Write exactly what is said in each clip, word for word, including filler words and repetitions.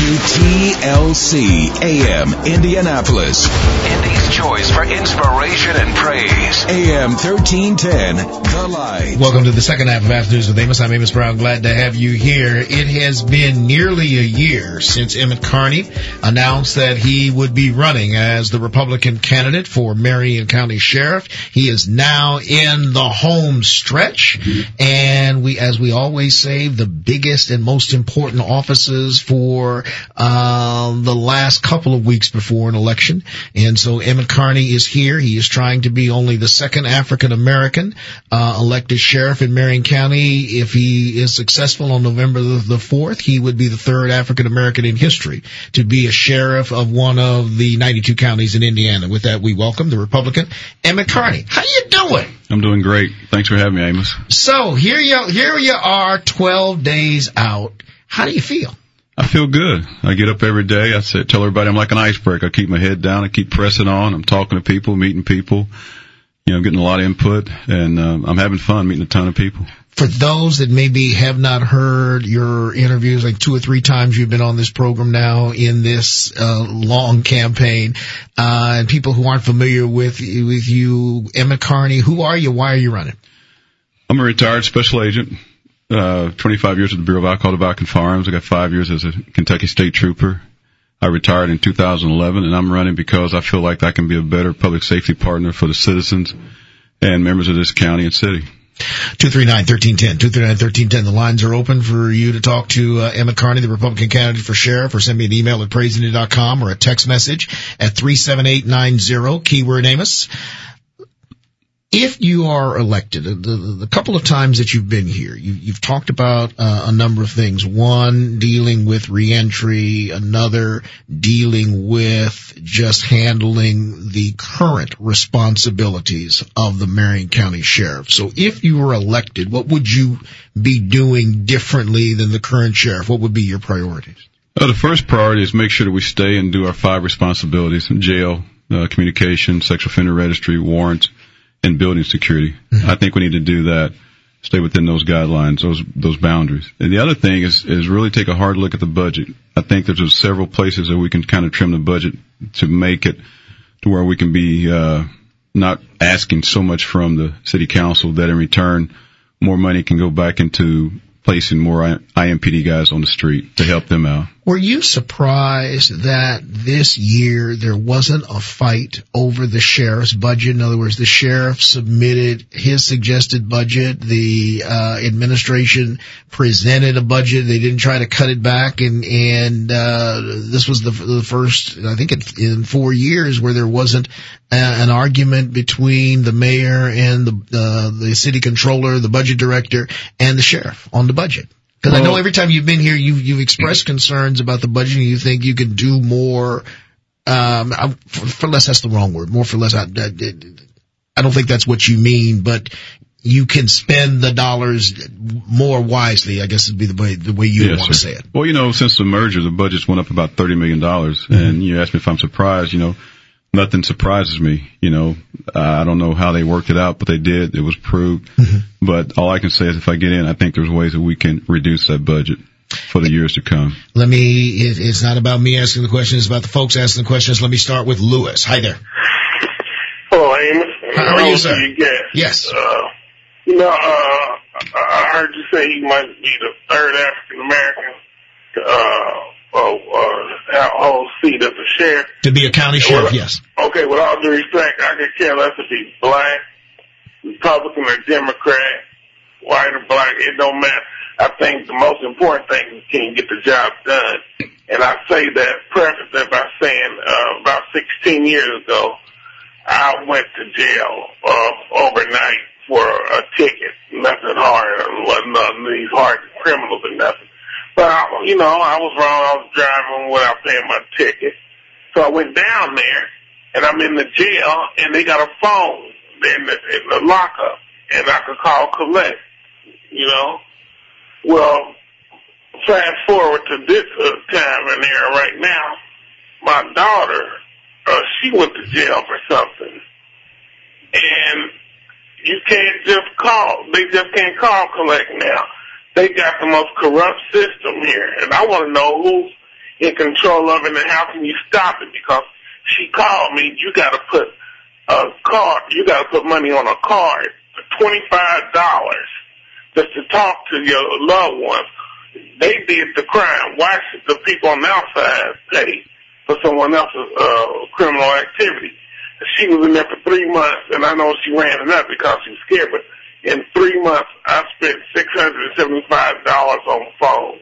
to T L C A M Indianapolis. Indy's choice for inspiration and praise. A M thirteen ten, The Light. Welcome to the second half of Afternoons with Amos. I'm Amos Brown. Glad to have you here. It has been nearly a year since Emmett Carney announced that he would be running as the Republican candidate for Marion County Sheriff. He is now in the home stretch, and we, as we always say, the biggest and most important offices for uh the last couple of weeks before an election. And so Emmett Carney is here. He is trying to be only the second African American uh elected sheriff in Marion County. If he is successful on November the fourth, he would be the third African American in history to be a sheriff of one of the ninety-two counties in Indiana. With that, we welcome the Republican Emmett Carney. How you doing? I'm doing great. Thanks for having me, Amos. So here you here you are, twelve days out. How do you feel? I feel good. I get up every day. I say, tell everybody I'm like an iceberg. I keep my head down. I keep pressing on. I'm talking to people, meeting people. You know, getting a lot of input, and um, I'm having fun meeting a ton of people. For those that maybe have not heard your interviews, like two or three times you've been on this program now in this uh, long campaign, uh, and people who aren't familiar with with you, Emmett Carney, who are you? Why are you running? I'm a retired special agent. Uh, twenty-five years at the Bureau of Alcohol, Tobacco, and Firearms. I got five years as a Kentucky State Trooper. I retired in two thousand eleven, and I'm running because I feel like I can be a better public safety partner for the citizens and members of this county and city. two three nine, one three one zero, two three nine, one three one zero. The lines are open for you to talk to uh, Emmett Carney, the Republican candidate for sheriff, or send me an email at praise indy dot com or a text message at three seven eight nine zero, keyword Amos. If you are elected, the, the, the couple of times that you've been here, you, you've talked about uh, a number of things. One, dealing with reentry. Another, dealing with just handling the current responsibilities of the Marion County Sheriff. So if you were elected, what would you be doing differently than the current sheriff? What would be your priorities? Well, the first priority is make sure that we stay and do our five responsibilities: jail, uh, communication, sexual offender registry, warrants, and building security. Mm-hmm. I think we need to do that, stay within those guidelines, those those boundaries. And the other thing is is really take a hard look at the budget. I think there's just several places that we can kind of trim the budget to make it to where we can be uh not asking so much from the city council, that in return more money can go back into placing more I M P D guys on the street to help them out. Were you surprised that this year there wasn't a fight over the sheriff's budget? In other words, the sheriff submitted his suggested budget. The uh, administration presented a budget. They didn't try to cut it back. And, and uh, this was the, the first, I think, in four years where there wasn't a, an argument between the mayor and the, uh, the city controller, the budget director, and the sheriff on the budget. Because well, I know every time you've been here, you've, you've expressed concerns about the budget, and you think you can do more, um, for, for less, that's the wrong word, more for less. I, I, I don't think that's what you mean, but you can spend the dollars more wisely, I guess would be the way, the way you yes, want to say it. Well, you know, since the merger, the budget's went up about thirty million dollars, mm-hmm. and you asked me if I'm surprised. You know, nothing surprises me. You know, uh, I don't know how they worked it out, but they did. It was proved. Mm-hmm. But all I can say is if I get in, I think there's ways that we can reduce that budget for the years to come. Let me, it, it's not about me asking the questions, it's about the folks asking the questions. Let me start with Lewis. Hi there. Hello, Amos. How are you, sir? You yes. Uh, you know, uh, I heard you say you might be the third African American to, uh, Oh, uh, hold seat as a sheriff. To be a county sheriff, well, yes. Okay, with all due respect, I could care less if he's black, Republican or Democrat, white or black, it don't matter. I think the most important thing is can you get the job done. And I say that, preface that by saying, uh, about sixteen years ago, I went to jail, uh, overnight for a ticket. Nothing hard, wasn't none of these hard criminals or nothing. But, I, you know, I was wrong. I was driving without paying my ticket. So I went down there, and I'm in the jail, and they got a phone in the, in the lockup, and I could call collect, you know. Well, fast forward to this uh, time and era right now, my daughter, uh, she went to jail for something. And you can't just call. They just can't call collect now. They got the most corrupt system here, and I want to know who's in control of it, and how can you stop it? Because she called me, you got to put a card, you got to put money on a card for twenty-five dollars just to talk to your loved ones. They did the crime. Why should the people on the outside pay for someone else's uh, criminal activity? She was in there for three months, and I know she ran it up because she was scared, but in three months, I spent six hundred seventy-five dollars on phone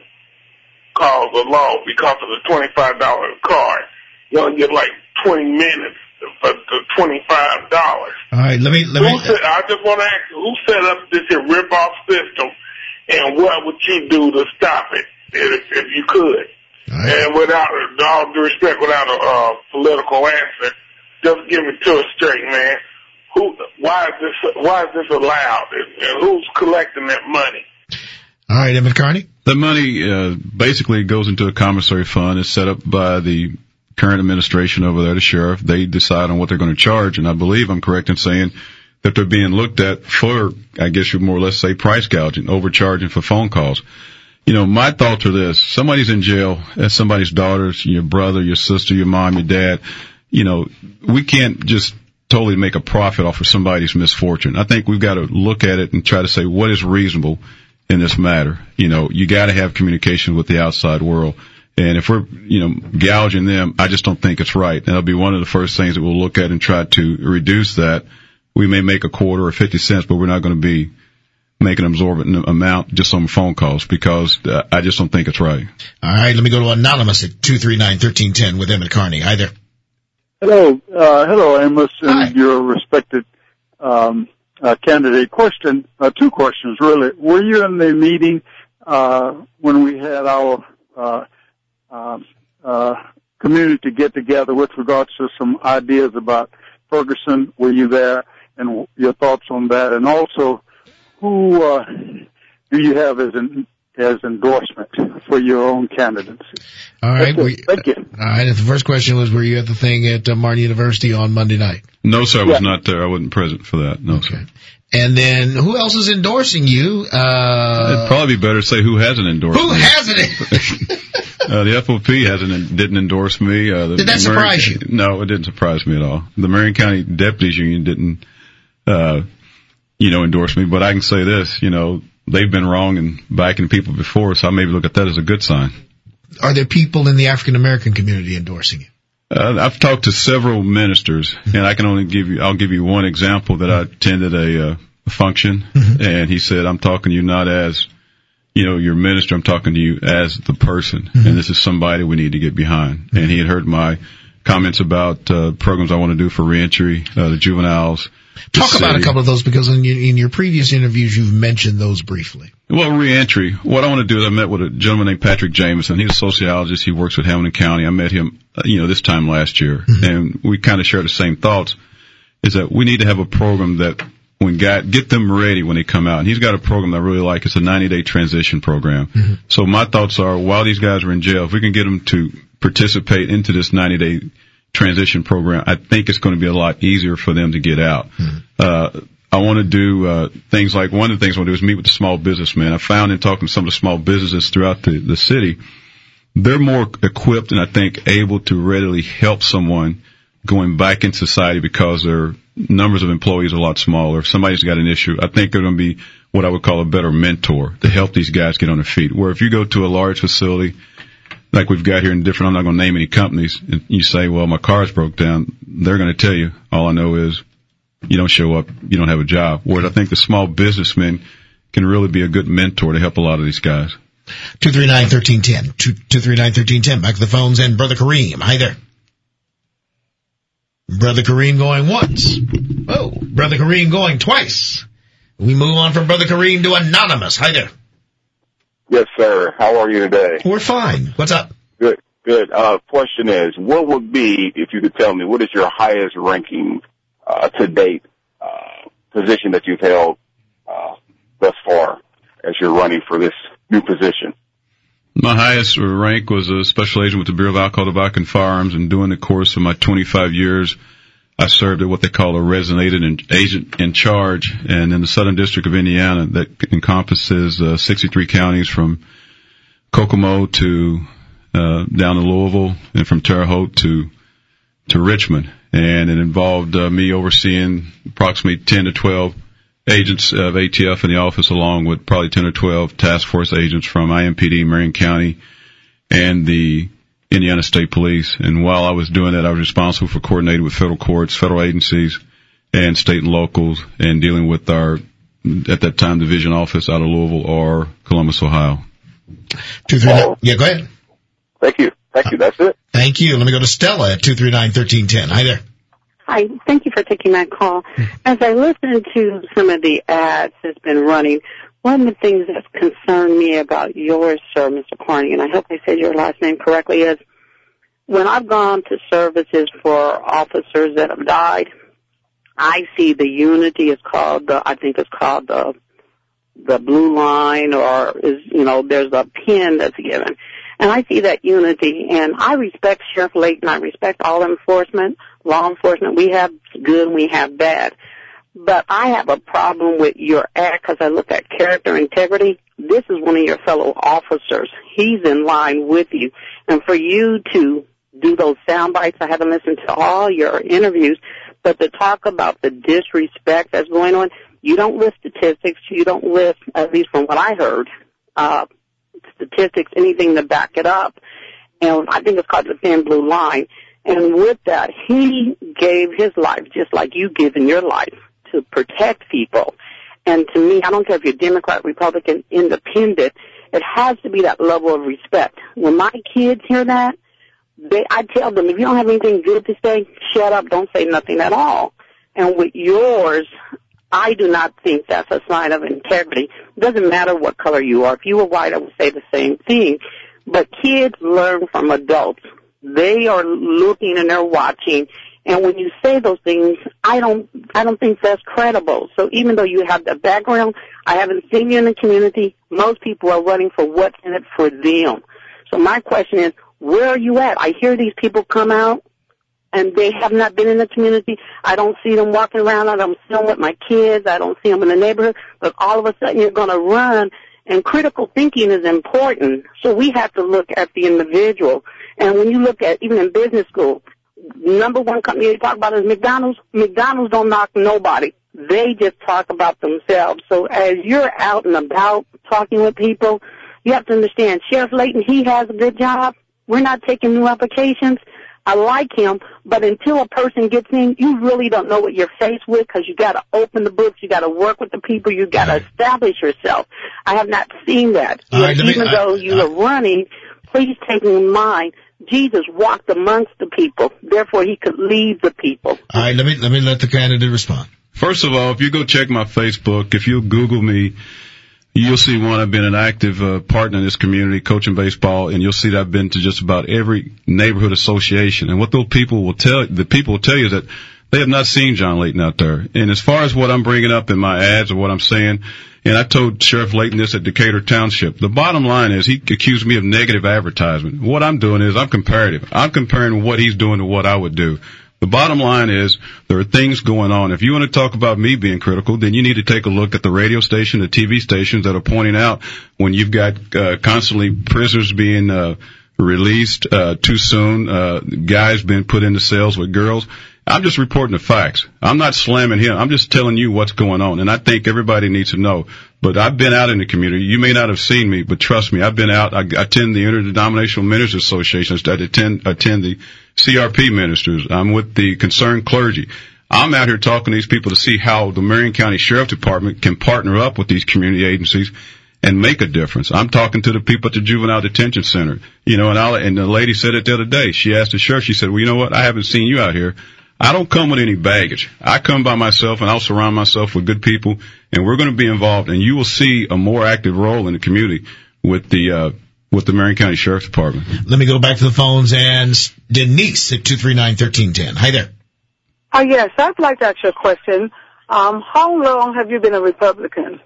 calls alone because of the twenty-five dollars card. You only get like twenty minutes for the twenty-five dollars. All right, let me, let me. Set, I just want to ask you, who set up this here rip-off system, and what would you do to stop it if, if you could? Right. And without, all due respect, without a uh, political answer, just give it to us straight, man. Who? Why is this? Why is this allowed? And who's collecting that money? All right, Emmett Carney. The money uh, basically goes into a commissary fund. It's set up by the current administration over there, the sheriff. They decide on what they're going to charge, and I believe I'm correct in saying that they're being looked at for, I guess you'd more or less say, price gouging, overcharging for phone calls. You know, my thoughts are this: somebody's in jail, that's somebody's daughter, your brother, your sister, your mom, your dad. You know, we can't just totally make a profit off of somebody's misfortune. I think we've got to look at it and try to say what is reasonable in this matter. You know, you got to have communication with the outside world. And if we're, you know, gouging them, I just don't think it's right. And that'll be one of the first things that we'll look at and try to reduce that. We may make a quarter or fifty cents, but we're not going to be making an absorbent amount just on phone calls because uh, I just don't think it's right. All right, let me go to Anonymous at two three nine, one three one zero with Emmett Carney. Hi there. Hello, uh, hello, Amos, and Hi. your respected um, uh, candidate. Question, uh, two questions, really. Were you in the meeting uh, when we had our uh, uh, uh, community get together with regards to some ideas about Ferguson? Were you there, and your thoughts on that? And also, who uh, do you have as an as endorsement for your own candidacy? All right. Were, Thank you. All right. And the first question was, were you at the thing at uh, Martin University on Monday night? No, sir, I was yeah. not there. I wasn't present for that. No, okay. sir. And then who else is endorsing you? Uh, It'd probably be better to say who hasn't endorsed who me. hasn't it? uh, the F O P hasn't, didn't endorse me. Uh, the Did that surprise Marion, you? No, it didn't surprise me at all. The Marion County Deputies Union didn't, uh, you know, endorse me, but I can say this, you know, they've been wrong in backing people before, so I maybe look at that as a good sign. Are there people in the African American community endorsing you? Uh, I've talked to several ministers, and I can only give you, I'll give you one example that I attended a, uh, a function, mm-hmm. and he said, I'm talking to you not as, you know, your minister, I'm talking to you as the person, mm-hmm. and this is somebody we need to get behind. Mm-hmm. And he had heard my comments about uh, programs I want to do for reentry, uh, the juveniles. Talk the about a couple of those, because in your, in your previous interviews you've mentioned those briefly. Well, reentry. What I want to do is I met with a gentleman named Patrick Jameson. He's a sociologist. He works with Hamilton County. I met him, uh, you know, this time last year, mm-hmm. and we kind of share the same thoughts. Is that we need to have a program that when God get them ready when they come out. And he's got a program that I really like. It's a ninety day transition program. Mm-hmm. So my thoughts are, while these guys are in jail, if we can get them to participate into this ninety day transition program, I think it's going to be a lot easier for them to get out. Mm-hmm. Uh, I want to do uh, things like, one of the things I want to do is meet with the small businessmen. I found in talking to some of the small businesses throughout the, the city, they're more equipped and I think able to readily help someone going back in society because their numbers of employees are a lot smaller. If somebody's got an issue, I think they're going to be what I would call a better mentor to help these guys get on their feet. Where if you go to a large facility, like we've got here in different, I'm not going to name any companies, and you say, well, my car's broke down, they're going to tell you, all I know is you don't show up, you don't have a job. Whereas I think the small businessmen can really be a good mentor to help a lot of these guys. two three nine, one three one zero. two three nine, one three one zero. Back to the phones and Brother Kareem. Hi there. Brother Kareem going once. Oh, Brother Kareem going twice. We move on from Brother Kareem to Anonymous. Hi there. Yes, sir. How are you today? We're fine. What's up? Good, good. Uh, question is, what would be, if you could tell me, what is your highest ranking, uh, to date, uh, position that you've held, uh, thus far as you're running for this new position? My highest rank was a special agent with the Bureau of Alcohol, Tobacco, and Firearms, and during the course of my twenty-five years, I served at what they call a resident agent in charge, and in the Southern District of Indiana, that encompasses uh, sixty-three counties from Kokomo to uh, down to Louisville and from Terre Haute to, to Richmond. And it involved uh, me overseeing approximately ten to twelve agents of A T F in the office, along with probably ten or twelve task force agents from I M P D, Marion County, and the Indiana State Police. And while I was doing that, I was responsible for coordinating with federal courts, federal agencies, and state and locals, and dealing with our, at that time, division office out of Louisville or Columbus, Ohio. Two, three, nine. Yeah, go ahead. Thank you. Thank you. That's it. Thank you. Let me go to Stella at two three nine, one three one zero. Hi there. Hi. Thank you for taking my call. As I listen to some of the ads that's been running, one of the things that's concerned me about yours, sir, Mister Carney, and I hope I said your last name correctly, is when I've gone to services for officers that have died, I see the unity is called the, I think it's called the, the blue line, or is, you know, there's a pin that's given. And I see that unity, and I respect Sheriff Layton. I respect all enforcement, law enforcement. We have good and we have bad. But I have a problem with your ad because I look at character integrity. This is one of your fellow officers. He's in line with you. And for you to do those sound bites, I haven't listened to all your interviews, but to talk about the disrespect that's going on, you don't list statistics. You don't list, at least from what I heard, uh, statistics, anything to back it up. And I think it's called the thin blue line. And with that, he gave his life just like you give in your life to protect people. And to me, I don't care if you're Democrat, Republican, Independent, it has to be that level of respect. When my kids hear that, they, I tell them, if you don't have anything good to say, shut up, don't say nothing at all. And with yours, I do not think that's a sign of integrity. It doesn't matter what color you are. If you were white, I would say the same thing. But kids learn from adults. They are looking and they're watching. And when you say those things, I don't, I don't think that's credible. So even though you have the background, I haven't seen you in the community. Most people are running for what's in it for them. So my question is, where are you at? I hear these people come out and they have not been in the community. I don't see them walking around. I don't see them with my kids. I don't see them in the neighborhood. But all of a sudden you're going to run. And critical thinking is important. So we have to look at the individual. And when you look at, even in business school, number one company they talk about is McDonald's. McDonald's don't knock nobody. They just talk about themselves. So as you're out and about talking with people, you have to understand, Sheriff Layton, he has a good job. We're not taking new applications. I like him, but until a person gets in, you really don't know what you're faced with because you got to open the books, you got to work with the people, you got to right. establish yourself. I have not seen that. Right, even me, though I, you I, are running, please take in mind, Jesus walked amongst the people, therefore he could lead the people. All right, let me let me let the candidate respond. First of all, if you go check my Facebook, if you Google me, you'll see, one, I've been an active uh, partner in this community, coaching baseball, and you'll see that I've been to just about every neighborhood association. And what those people will tell, the people will tell you is that they have not seen John Layton out there. And as far as what I'm bringing up in my ads or what I'm saying, and I told Sheriff Layton this at Decatur Township, the bottom line is he accused me of negative advertisement. What I'm doing is I'm comparative. I'm comparing what he's doing to what I would do. The bottom line is there are things going on. If you want to talk about me being critical, then you need to take a look at the radio station, the T V stations that are pointing out when you've got uh, constantly prisoners being uh, released uh, too soon, uh, guys being put into cells with girls. I'm just reporting the facts. I'm not slamming him. I'm just telling you what's going on, and I think everybody needs to know. But I've been out in the community. You may not have seen me, but trust me, I've been out. I attend the Interdenominational Ministers Association. I attend, attend the C R P ministers. I'm with the concerned clergy. I'm out here talking to these people to see how the Marion County Sheriff Department can partner up with these community agencies and make a difference. I'm talking to the people at the Juvenile Detention Center. You know, and, I'll, and the lady said it the other day. She asked the sheriff, she said, well, you know what? I haven't seen you out here. I don't come with any baggage. I come by myself, and I'll surround myself with good people, and we're going to be involved, and you will see a more active role in the community with the uh with the Marion County Sheriff's Department. Let me go back to the phones, and Denise at two three nine, one three one zero. Hi there. Oh, yes, I'd like to ask you a question. Um, how long have you been a Republican?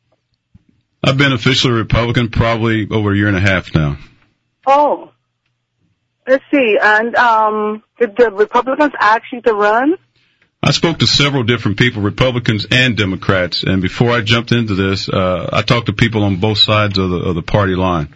I've been officially a Republican probably over a year and a half now. Oh. Let's see, and um, did the Republicans ask you to run? I spoke to several different people, Republicans and Democrats, and before I jumped into this, uh, I talked to people on both sides of the, of the party line.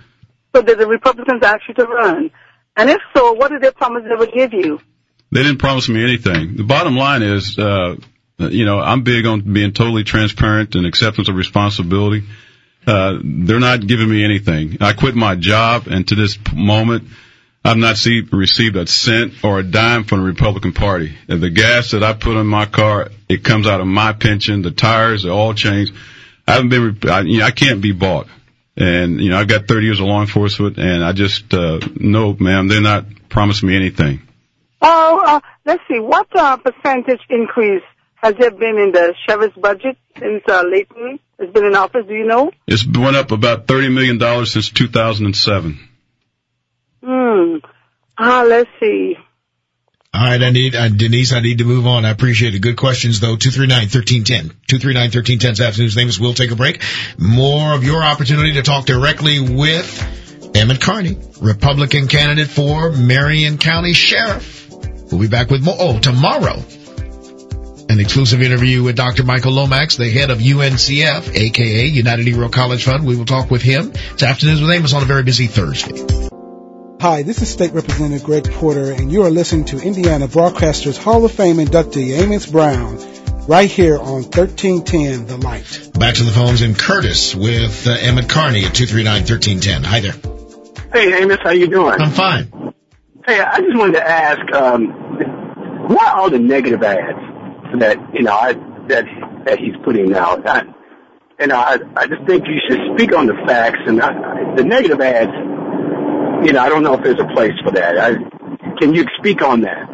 So did the Republicans ask you to run? And if so, what did they promise they would give you? They didn't promise me anything. The bottom line is, uh, you know, I'm big on being totally transparent and acceptance of responsibility. Uh, they're not giving me anything. I quit my job, and to this moment, I've not see, received a cent or a dime from the Republican Party. The gas that I put in my car, it comes out of my pension. The tires, the oil change. I haven't been, I, you know, I can't be bought. And, you know, I've got thirty years of law enforcement, and I just, uh, no, ma'am, they're not promising me anything. Oh, uh, let's see. What uh, percentage increase has there been in the sheriff's budget since uh, Layton has been in office? Do you know? It's went up about thirty million dollars since two thousand seven. Hmm. Ah, let's see. All right, I need, uh, Denise, I need to move on. I appreciate it. Good questions, though. two three nine, one three one zero. two three nine, one three one zero is afternoon's famous. We'll take a break. More of your opportunity to talk directly with Emmett Carney, Republican candidate for Marion County Sheriff. We'll be back with more. Oh, tomorrow, an exclusive interview with Doctor Michael Lomax, the head of U N C F, a k a. United Negro College Fund. We will talk with him. It's Afternoons with Amos on a very busy Thursday. Hi, this is State Representative Greg Porter, and you are listening to Indiana Broadcasters Hall of Fame inductee Amos Brown, right here on thirteen ten The Light. Back to the phones in Curtis with uh, Emmett Carney at two three nine, one three one zero. Hi there. Hey, Amos, how you doing? I'm fine. Hey, I just wanted to ask, um, what are all the negative ads that, you know, I, that that he's putting out? I, and I, I just think you should speak on the facts, and I, the negative ads, you know, I don't know if there's a place for that. I, can you speak on that?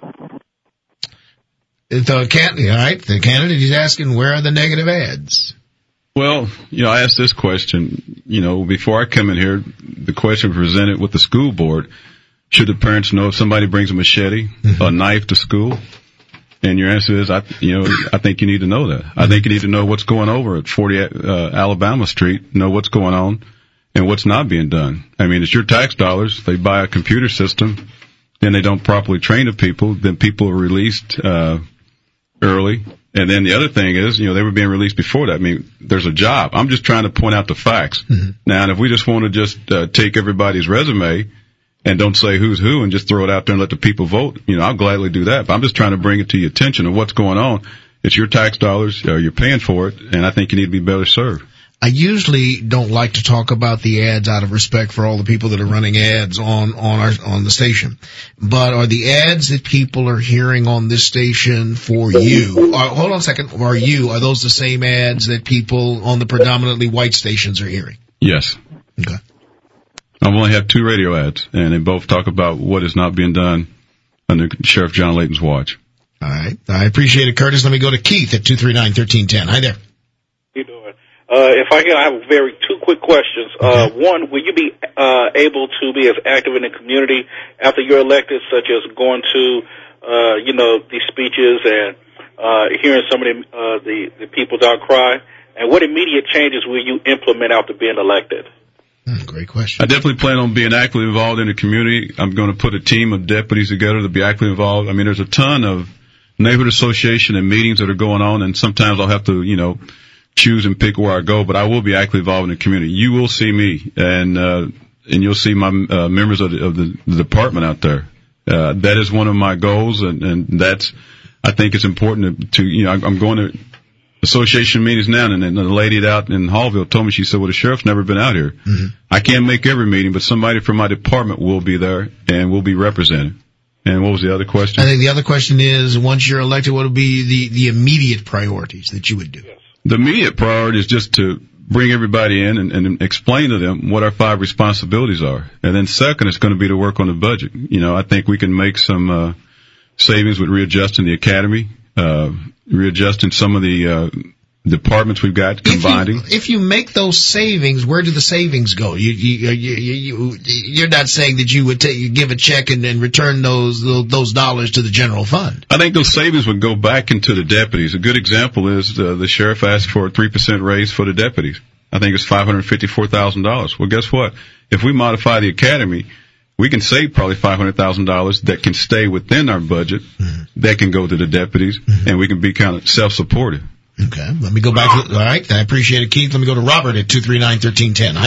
The candidate, all right, the candidate is asking, where are the negative ads? Well, you know, I asked this question, you know, before I come in here, the question presented with the school board, should the parents know if somebody brings a machete, mm-hmm. a knife to school? And your answer is, I, you know, I think you need to know that. Mm-hmm. I think you need to know what's going over at forty uh, Alabama Street, know what's going on and what's not being done. I mean, it's your tax dollars. They buy a computer system, then they don't properly train the people, then people are released uh early. And then the other thing is, you know, they were being released before that. I mean, there's a job. I'm just trying to point out the facts. Mm-hmm. Now, and if we just want to just uh, take everybody's resume and don't say who's who and just throw it out there and let the people vote, you know, I'll gladly do that. But I'm just trying to bring it to your attention of what's going on. It's your tax dollars. Uh, you're paying for it, and I think you need to be better served. I usually don't like to talk about the ads out of respect for all the people that are running ads on, on our, on the station. But are the ads that people are hearing on this station for you, are, hold on a second, are you, are those the same ads that people on the predominantly white stations are hearing? Yes. Okay. I've only had two radio ads, and they both talk about what is not being done under Sheriff John Layton's watch. All right. I appreciate it, Curtis. Let me go to Keith at two three nine, one three one zero. Hi there. How you doing? Uh, if I can, I have very two quick questions. Uh, one, will you be uh, able to be as active in the community after you're elected, such as going to, uh, you know, these speeches and uh, hearing some of the, uh, the the people's outcry? And what immediate changes will you implement after being elected? Mm, great question. I definitely plan on being actively involved in the community. I'm going to put a team of deputies together to be actively involved. I mean, there's a ton of neighborhood association and meetings that are going on, and sometimes I'll have to, you know, choose and pick where I go, but I will be actively involved in the community. You will see me, and uh, and you'll see my uh, members of, the, of the, the department out there. Uh, that is one of my goals, and, and that's, I think it's important to, to you know, I'm going to association meetings now, and, and the lady out in Hallville told me, she said, well, the sheriff's never been out here. Mm-hmm. I can't make every meeting, but somebody from my department will be there, and will be represented. And what was the other question? I think the other question is, once you're elected, what will be the, the immediate priorities that you would do? Yes. The immediate priority is just to bring everybody in and, and explain to them what our five responsibilities are. And then second, it's going to be to work on the budget. You know, I think we can make some uh, savings with readjusting the academy, uh, readjusting some of the uh, departments we've got, combining. If you, if you make those savings, where do the savings go? You, you, you, you, you're not saying that you would take, you give a check and, and return those, those dollars to the general fund. I think those savings would go back into the deputies. A good example is uh, the sheriff asked for a three percent raise for the deputies. I think it's five hundred fifty-four thousand dollars. Well, guess what? If we modify the academy, we can save probably five hundred thousand dollars that can stay within our budget, mm-hmm. that can go to the deputies, mm-hmm. and we can be kind of self-supportive. Okay, let me go back to, all right, I appreciate it, Keith. Let me go to Robert at two three nine, one three one zero. Hi there.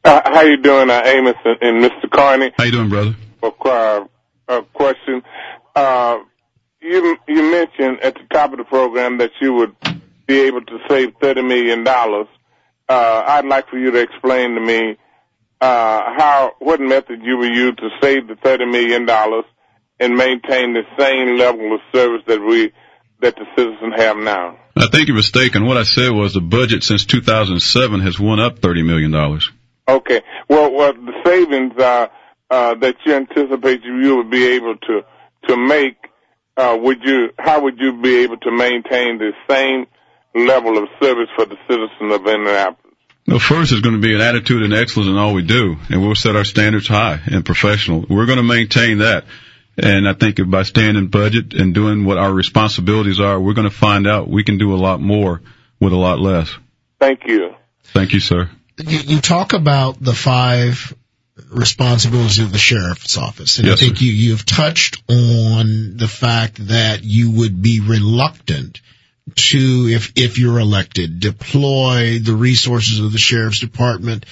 Uh, how you doing, uh, Amos and, and Mister Carney? How you doing, brother? Uh, a question. Uh, you you mentioned at the top of the program that you would be able to save thirty million dollars. Uh, I'd like for you to explain to me uh, how what method you will use to save the thirty million dollars and maintain the same level of service that we that the citizens have now. I think you're mistaken. What I said was the budget since two thousand seven has went up thirty million dollars. Okay. Well, well, the savings uh, uh, that you anticipate you, you would be able to to make, uh, would you? How would you be able to maintain the same level of service for the citizens of Indianapolis? Well, first is going to be an attitude and excellence in all we do, and we'll set our standards high and professional. We're going to maintain that. And I think by staying in budget and doing what our responsibilities are, we're going to find out we can do a lot more with a lot less. Thank you. Thank you, sir. You, you talk about the five responsibilities of the sheriff's office, and yes, I think sir. you, you've touched on the fact that you would be reluctant to, if, if you're elected, deploy the resources of the sheriff's department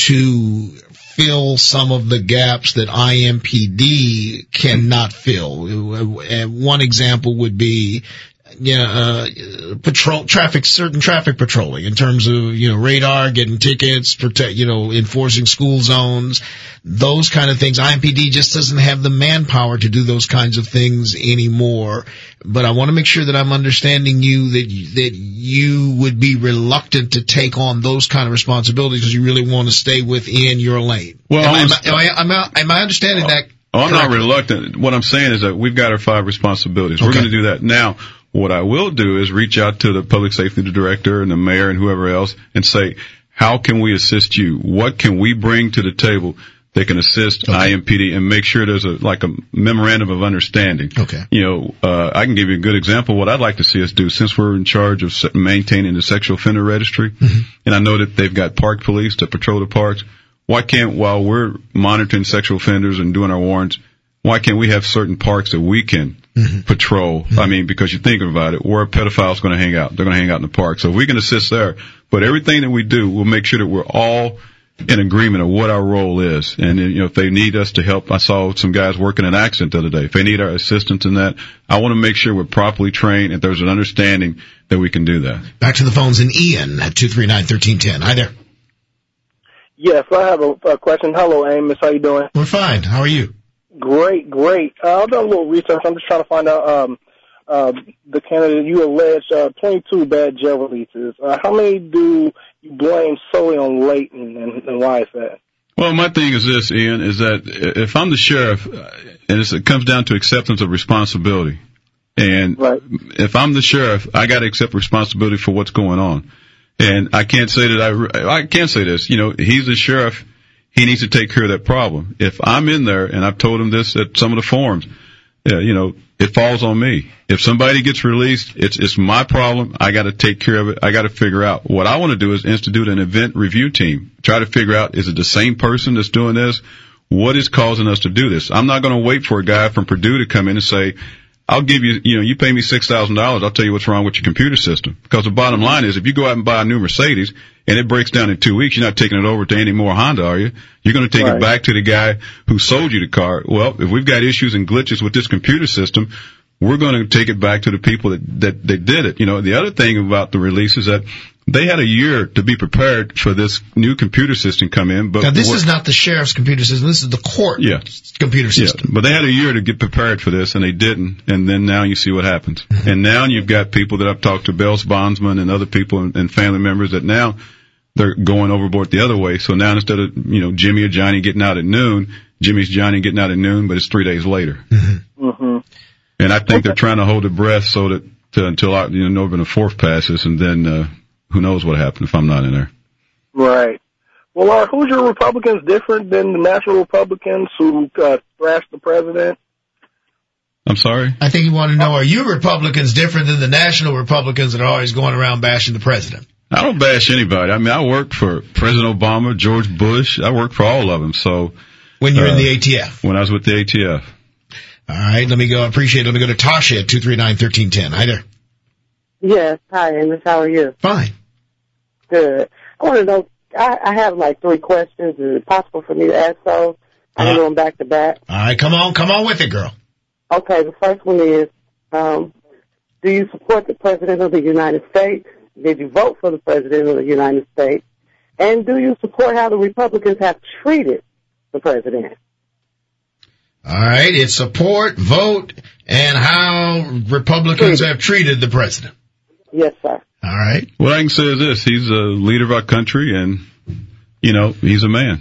to fill some of the gaps that I M P D cannot fill. And one example would be, you know, uh, patrol, traffic, certain traffic patrolling in terms of, you know, radar, getting tickets, protect, you know, enforcing school zones, those kind of things. I M P D just doesn't have the manpower to do those kinds of things anymore. But I want to make sure that I'm understanding you that, you, that you would be reluctant to take on those kind of responsibilities because you really want to stay within your lane. Well, am, I, am, I, am, I, am I understanding that? Oh, I'm correctly? not reluctant. What I'm saying is that we've got our five responsibilities. We're Okay. going to do that now. What I will do is reach out to the public safety director and the mayor and whoever else and say, how can we assist you? What can we bring to the table that can assist okay. I M P D and make sure there's a, like a memorandum of understanding? Okay. You know, uh, I can give you a good example of what I'd like to see us do since we're in charge of maintaining the sexual offender registry. Mm-hmm. And I know that they've got park police that patrol the parks. Why can't, while we're monitoring sexual offenders and doing our warrants, why can't we have certain parks that we can mm-hmm. patrol? Mm-hmm. I mean, because you're thinking about it, where a pedophile's going to hang out. They're going to hang out in the park. So if we can assist there, but everything that we do, we'll make sure that we're all in agreement of what our role is. And, you know, if they need us to help, I saw some guys working an accident the other day. If they need our assistance in that, I want to make sure we're properly trained and there's an understanding that we can do that. Back to the phones in Ian at two three nine, one three one zero. Hi there. Yes, I have a, a question. Hello, Amos. How you doing? We're fine. How are you? Great, great. Uh, I've done a little research. I'm just trying to find out um, uh, the candidate. You alleged uh, twenty-two bad jail releases. Uh, how many do you blame solely on Layton, and, and why is that? Well, my thing is this, Ian, is that if I'm the sheriff, and it's, it comes down to acceptance of responsibility, and right. if I'm the sheriff, I got to accept responsibility for what's going on. And I can't say that I, I can't say this, you know, he's the sheriff. He needs to take care of that problem. If I'm in there, and I've told him this at some of the forums, yeah, you know, it falls on me. If somebody gets released, it's it's my problem. I got to take care of it. I got to figure out. What I want to do is institute an event review team. Try to figure out, is it the same person that's doing this? What is causing us to do this? I'm not going to wait for a guy from Purdue to come in and say, I'll give you, you know, you pay me six thousand dollars, I'll tell you what's wrong with your computer system. Because the bottom line is, if you go out and buy a new Mercedes and it breaks down in two weeks, you're not taking it over to any more Honda, are you? You're going to take right. it back to the guy who sold you the car. Well, if we've got issues and glitches with this computer system, we're going to take it back to the people that, that, that did it. You know, the other thing about the release is that they had a year to be prepared for this new computer system come in. But now, this is not the sheriff's computer system. This is the court yeah. computer system. Yeah. But they had a year to get prepared for this, and they didn't. And then now you see what happens. Mm-hmm. And now you've got people that I've talked to, Bell's bondsmen and other people and, and family members, that now they're going overboard the other way. So now instead of, you know, Jimmy or Johnny getting out at noon, Jimmy's Johnny getting out at noon, but it's three days later. Mm-hmm. Mm-hmm. And I think okay. they're trying to hold their breath so that to, until our, you know, November fourth passes, and then uh, who knows what happened if I'm not in there. Right. Well, are Hoosier Republicans different than the National Republicans who uh, thrashed the president? I'm sorry? I think you want to know, are you Republicans different than the National Republicans that are always going around bashing the president? I don't bash anybody. I mean, I worked for President Obama, George Bush. I worked for all of them. So when you're uh, in the A T F? When I was with the A T F. All right, let me go. I appreciate it. Let me go to Tasha at two three nine, one three one zero. Hi there. Yes. Hi, Amos. How are you? Fine. Good. I want to know, I, I have like three questions. Is it possible for me to ask those? I can Uh, do them back to back. All right, come on, come on with it, girl. Okay, the first one is, um, do you support the President of the United States? Did you vote for the President of the United States? And do you support how the Republicans have treated the President? All right, it's support, vote, and how Republicans have treated the President. Yes, sir. All right. What I can say is this: he's a leader of our country, and you know he's a man.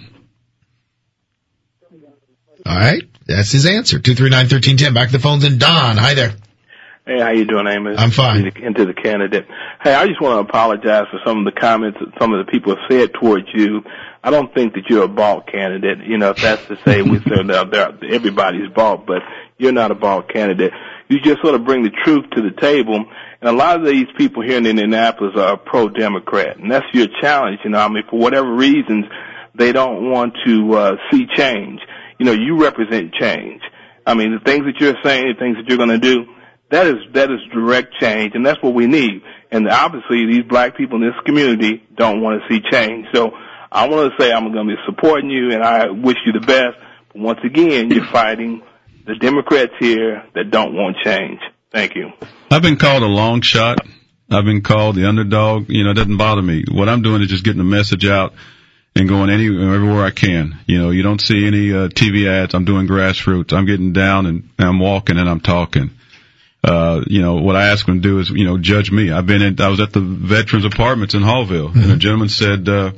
All right, that's his answer. Two three nine, one three one zero. Back to the phones and Don. Hi there. Hey, how you doing, Amos? I'm fine. And to the candidate. Hey, I just want to apologize for some of the comments that some of the people have said towards you. I don't think that you're a bald candidate. You know, if that's to say we said that everybody's bald, but you're not a bald candidate. You just sort of bring the truth to the table. And a lot of these people here in Indianapolis are pro-Democrat, and that's your challenge. You know, I mean, for whatever reasons, they don't want to uh, see change. You know, you represent change. I mean, the things that you're saying, the things that you're going to do, that is that is direct change, and that's what we need. And obviously, these black people in this community don't want to see change. So I want to say I'm going to be supporting you, and I wish you the best. But once again, you're fighting the Democrats here that don't want change. Thank you. I've been called a long shot. I've been called the underdog. You know, it doesn't bother me. What I'm doing is just getting the message out and going any everywhere I can. You know, you don't see any uh, T V ads. I'm doing grassroots. I'm getting down and, and I'm walking and I'm talking. Uh, you know, what I ask them to do is, you know, judge me. I've been in, I was at the Veterans Apartments in Hallville, mm-hmm. and a gentleman said, uh,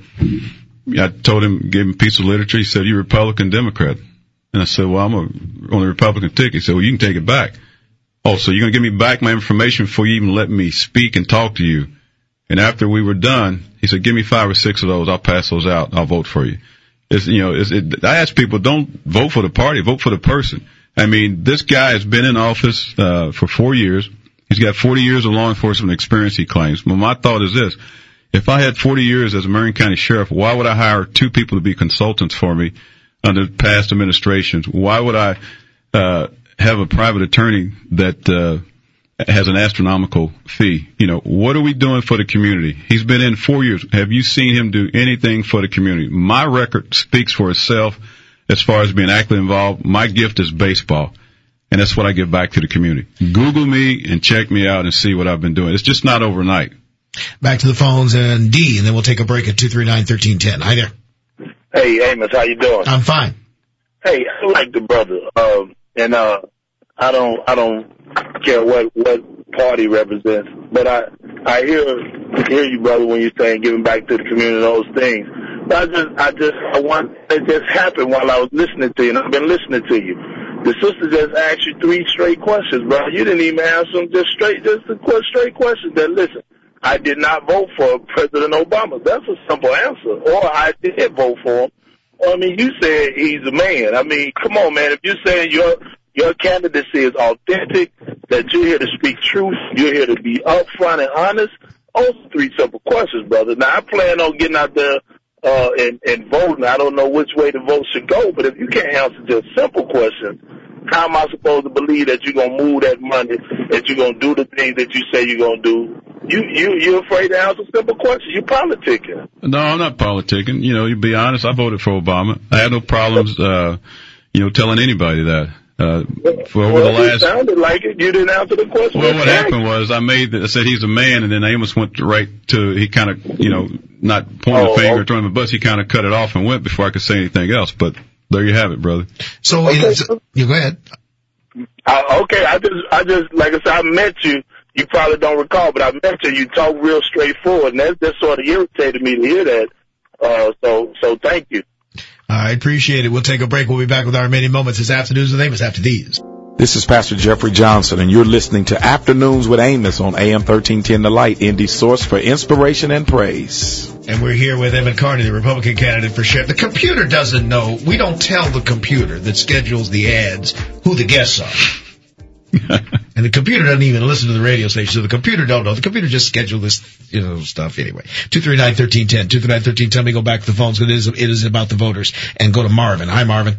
I told him, gave him a piece of literature. He said, "You Republican, Democrat?" And I said, "Well, I'm a, on the Republican ticket." He said, "Well, you can take it back." "Oh, so you're going to give me back my information before you even let me speak and talk to you?" And after we were done, he said, "Give me five or six of those. I'll pass those out. I'll vote for you." It's, you know, it's, it, I ask people, don't vote for the party, vote for the person. I mean, this guy has been in office, uh, for four years. He's got forty years of law enforcement experience, he claims. But my thought is this: if I had forty years as a Marion County Sheriff, why would I hire two people to be consultants for me under past administrations? Why would I, uh, have a private attorney that, uh, has an astronomical fee? You know, what are we doing for the community? He's been in four years. Have you seen him do anything for the community? My record speaks for itself as far as being actively involved. My gift is baseball, and that's what I give back to the community. Google me and check me out and see what I've been doing. It's just not overnight. Back to the phones and D, and then we'll take a break at two three nine, one three one zero. Hi there. Hey, Amos, how you doing? I'm fine. Hey, I like the brother, um, and uh, I don't, I don't care what what party represents, but I, I hear hear you, brother, when you're saying giving back to the community and those things. But I just, I just, I want it just happened while I was listening to you, and I've been listening to you. The sister just asked you three straight questions, bro. You didn't even answer them just straight, just a quick straight question. That listen, I did not vote for President Obama. That's a simple answer. Or I did vote for him. Well, I mean, you said he's a man. I mean, come on, man. If you're saying your your candidacy is authentic, that you're here to speak truth, you're here to be upfront and honest, those are three simple questions, brother. Now, I plan on getting out there uh, and, and voting. I don't know which way the vote should go, but if you can't answer just simple questions, how am I supposed to believe that you're going to move that money, that you're going to do the things that you say you're going to do? You, you, you're afraid to answer simple questions. You're politicking. No, I'm not politicking. You know, to be honest, I voted for Obama. I had no problems, uh, you know, telling anybody that. Uh, for over well, the last. It sounded like it. You didn't answer the question. Well, what happened was I made, the, I said he's a man, and then Amos went right to, he kind of, you know, not pointing oh, the finger, okay. throwing the bus, he kind of cut it off and went before I could say anything else. But there you have it, brother. So, okay. it's, you go ahead. Uh, okay, I just, I just, like I said, I met you. You probably don't recall, but I met you. You talk real straightforward, and that just sort of irritated me to hear that. Uh, so, so thank you. I appreciate it. We'll take a break. We'll be back with our remaining moments. It's Afternoons with Amos after these. This is Pastor Jeffrey Johnson, and you're listening to Afternoons with Amos on A M thirteen ten The Light, Indy's source for inspiration and praise. And we're here with Emmett Carney, the Republican candidate for sheriff. The computer doesn't know. We don't tell the computer that schedules the ads who the guests are. And the computer doesn't even listen to the radio station, so the computer don't know. The computer just scheduled this, you know, stuff anyway. two three nine, one three one zero, two three nine, one three one zero. Tell me, go back to the phones, because it is, it is about the voters. And go to Marvin. Hi, Marvin.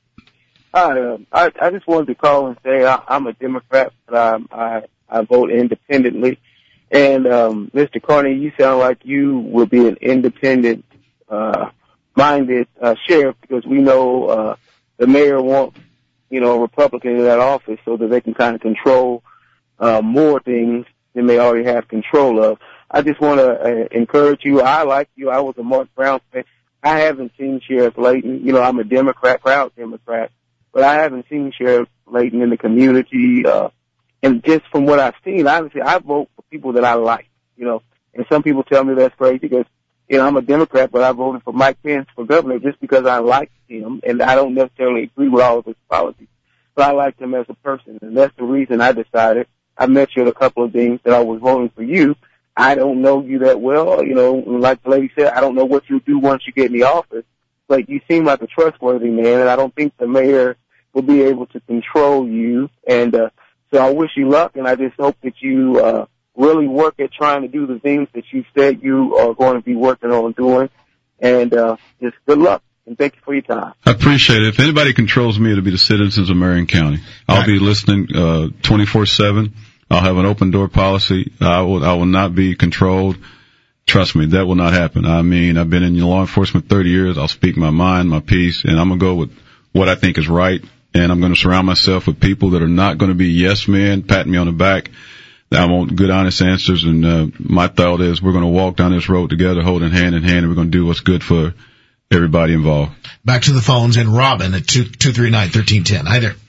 Hi, um, I, I just wanted to call and say I, I'm a Democrat, but I, I, I vote independently. And, um, Mister Carney, you sound like you will be an independent, uh, minded uh, sheriff, because we know uh, the mayor wants, you know, a Republican in that office so that they can kind of control uh, more things than they already have control of. I just want to uh, encourage you. I like you. I was a Mark Brown fan. I haven't seen Sheriff Layton. You know, I'm a Democrat, proud Democrat, but I haven't seen Sheriff Layton in the community. Uh, and just from what I've seen, obviously, I vote for people that I like, you know. And some people tell me that's crazy because, you know, I'm a Democrat, but I voted for Mike Pence for governor just because I like him, and I don't necessarily agree with all of his policies. But I liked him as a person, and that's the reason I decided. I met you at a couple of things that I was voting for you. I don't know you that well. You know, like the lady said, I don't know what you do once you get in the office, but you seem like a trustworthy man, and I don't think the mayor will be able to control you. And uh, so I wish you luck, and I just hope that you uh, really work at trying to do the things that you said you are going to be working on doing. And uh, just good luck, and thank you for your time. I appreciate it. If anybody controls me, it'll be the citizens of Marion County. I'll be listening uh twenty-four seven. I'll have an open door policy. I will, I will not be controlled. Trust me, that will not happen. I mean, I've been in law enforcement thirty years. I'll speak my mind, my piece, and I'm going to go with what I think is right. And I'm going to surround myself with people that are not going to be yes men, patting me on the back. I want good, honest answers. And, uh, my thought is we're going to walk down this road together, holding hand in hand, and we're going to do what's good for everybody involved. Back to the phones and Robin at two, two three nine, thirteen ten. Hi there.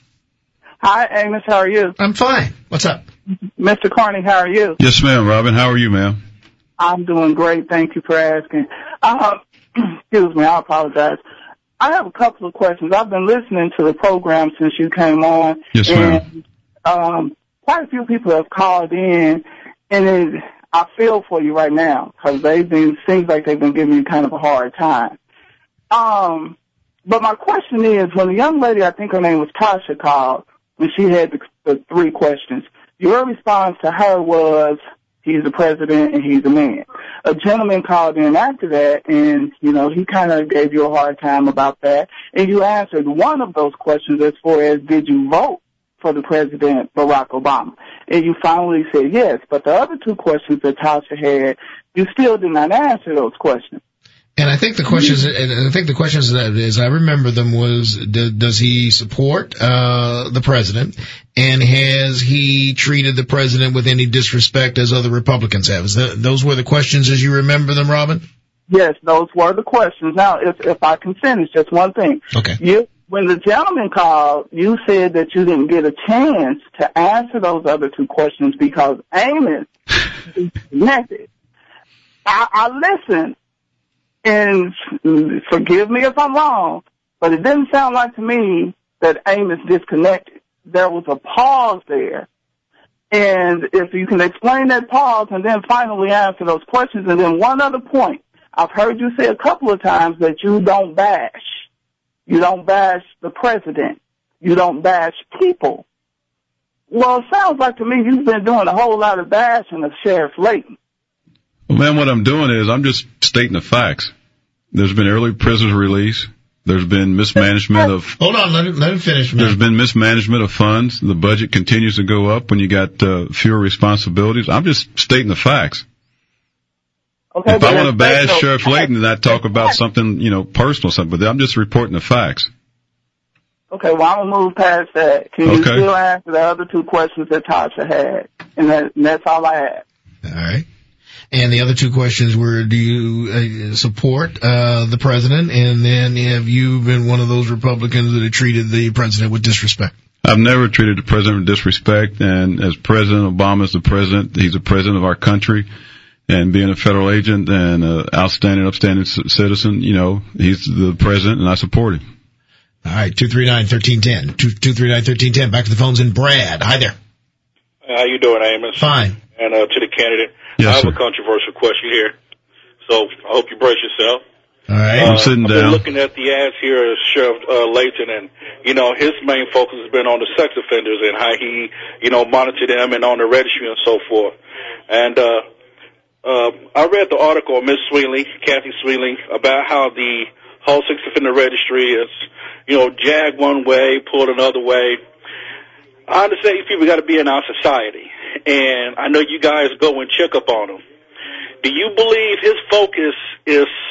Hi, Amos. How are you? I'm fine. What's up? Mister Carney, how are you? Yes, ma'am. Robin, how are you, ma'am? I'm doing great. Thank you for asking. Uh, excuse me. I apologize. I have a couple of questions. I've been listening to the program since you came on. Yes, ma'am. And, um, quite a few people have called in, and it, I feel for you right now because they've been, seems like they've been giving you kind of a hard time. Um, but my question is, when the young lady, I think her name was Tasha, called, when she had the, the three questions, your response to her was, he's the president and he's a man. A gentleman called in after that, and, you know, he kind of gave you a hard time about that. And you answered one of those questions as far as, did you vote for the president, Barack Obama? And you finally said yes. But the other two questions that Tasha had, you still did not answer those questions. And I think the questions, and I think the questions that, as I remember them, was does he support uh the president, and has he treated the president with any disrespect as other Republicans have? Is that, those were the questions as you remember them, Robin? Yes, those were the questions. Now, if if I can finish, just one thing. Okay. You, when the gentleman called, you said that you didn't get a chance to answer those other two questions because Amos disconnected. I, I listened. And forgive me if I'm wrong, but it didn't sound like to me that Amos disconnected. There was a pause there. And if you can explain that pause and then finally answer those questions. And then one other point. I've heard you say a couple of times that you don't bash. You don't bash the president. You don't bash people. Well, it sounds like to me you've been doing a whole lot of bashing of Sheriff Layton. Well, man, what I'm doing is I'm just stating the facts. There's been early prisoners release. There's been mismanagement of... Hold on, let him, let him finish. Man. There's been mismanagement of funds. The budget continues to go up when you got uh, fewer responsibilities. I'm just stating the facts. Okay, if I want to bash no Sheriff Layton, then I talk about something, you know, personal, something. But I'm just reporting the facts. Okay, well, I'm going to move past that. Can you okay. still answer the other two questions that Tasha had? And, that, and that's all I had. All right. And the other two questions were, do you uh, support uh the president? And then have you been one of those Republicans that have treated the president with disrespect? I've never treated the president with disrespect. And as President Obama is the president, he's the president of our country. And being a federal agent and an outstanding, upstanding citizen, you know, he's the president, and I support him. All right, two three nine, one three one zero. two three nine, one three one zero. Back to the phones in Brad. Hi there. How you doing, Amos? Fine. And uh, to the candidate, yes, I have sir. a controversial question here, so I hope you brace yourself. All right. Uh, I'm sitting I've down. been looking at the ads here of Sheriff uh, Layton, and, you know, his main focus has been on the sex offenders and how he, you know, monitored them and on the registry and so forth. And uh, uh, I read the article of Miz Sweeney, Kathy Sweeney, about how the whole sex offender registry is, you know, jagged one way, pulled another way. I understand these people got to be in our society, and I know you guys go and check up on them. Do you believe his focus is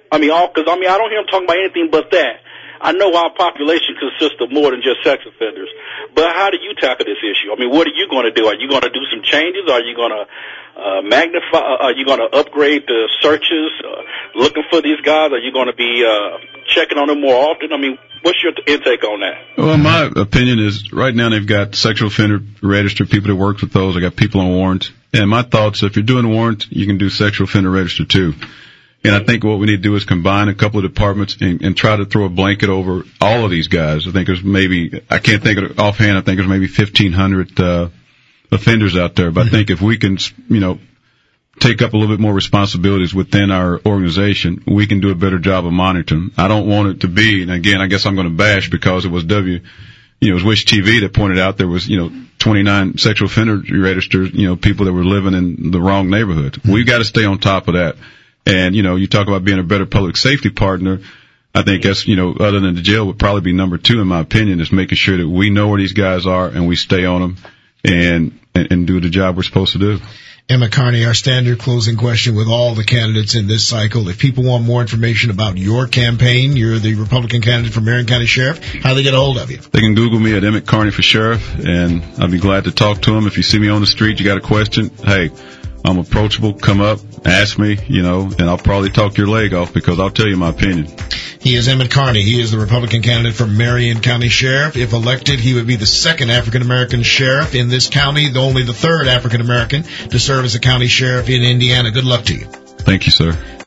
I mean, all because I mean, I don't hear him talking about anything but that. I know our population consists of more than just sex offenders, but how do you tackle this issue? I mean, what are you going to do? Are you going to do some changes? Are you going to uh, magnify? Are you going to upgrade the searches, uh, looking for these guys? Are you going to be uh, checking on them more often? I mean, what's your intake on that? Well, my opinion is right now they've got sexual offender register people that work with those. They got people on warrant. And my thoughts, if you're doing warrant, you can do sexual offender register too. And I think what we need to do is combine a couple of departments and, and try to throw a blanket over all of these guys. I think there's maybe, I can't think of it offhand, I think there's maybe fifteen hundred uh, offenders out there. But I think if we can, you know, take up a little bit more responsibilities within our organization, we can do a better job of monitoring. I don't want it to be, and again, I guess I'm going to bash because it was W, you know, it was Wish T V that pointed out there was, you know, twenty-nine sexual offender registers, you know, people that were living in the wrong neighborhood. Mm-hmm. We've got to stay on top of that. And, you know, you talk about being a better public safety partner. I think that's, you know, other than the jail would probably be number two in my opinion, is making sure that we know where these guys are and we stay on them and, and, and do the job we're supposed to do. Emmett Carney, our standard closing question with all the candidates in this cycle. If people want more information about your campaign, you're the Republican candidate for Marion County Sheriff, how do they get a hold of you? They can Google me at Emmett Carney for Sheriff, and I'll be glad to talk to them. If you see me on the street, you got a question, hey, I'm approachable. Come up, ask me, you know, and I'll probably talk your leg off because I'll tell you my opinion. He is Emmett Carney. He is the Republican candidate for Marion County Sheriff. If elected, he would be the second African-American sheriff in this county, the only the third African-American to serve as a county sheriff in Indiana. Good luck to you. Thank you, sir.